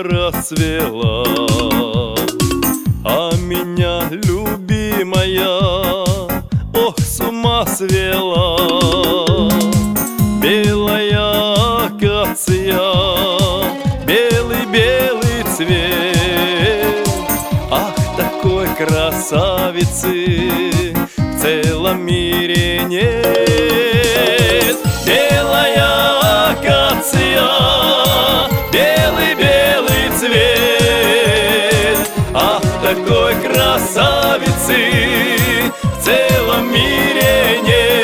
расцвела, а меня любимая, ох, с ума свела. Белая акация, белый-белый цвет, ах, такой красавицы в целом мире нет. Белая акация, белый-белый цвет, ах, такой красавицы в целом мире нет.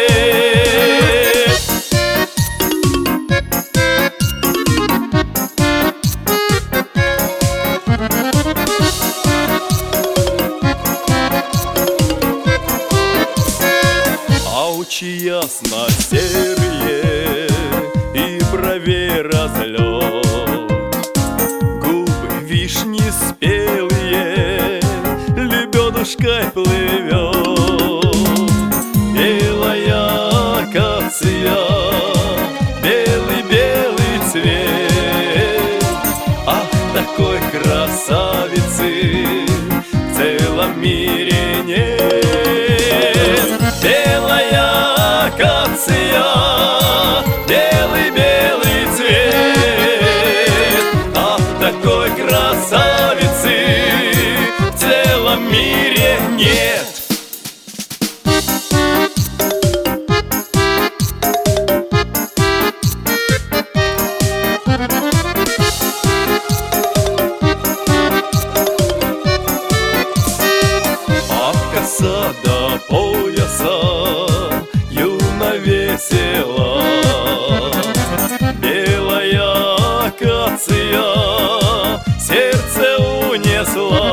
Очи ясно-серые и брови разлет, губы вишни спелые лебедушкой плывет. Белая акация, белый-белый цвет, ах, такой красавицы в целом мире нет. Белая акация, белый-белый цвет, ах, такой красавицы в целом мире нет. От коса до пояса юно весела, белая акация сердце унесла.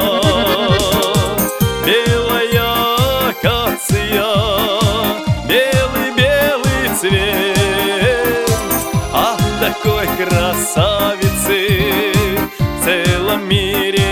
Белая акация, белый-белый цвет, ах, такой красавицы в целом мире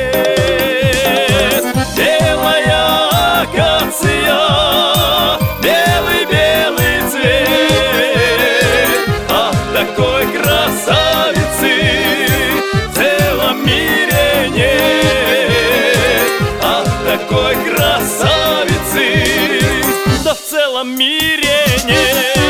нет. Белая акация, белый-белый цвет, ах, такой красавицы в целом мире нет. Ах, такой красавицы, да в целом мире нет.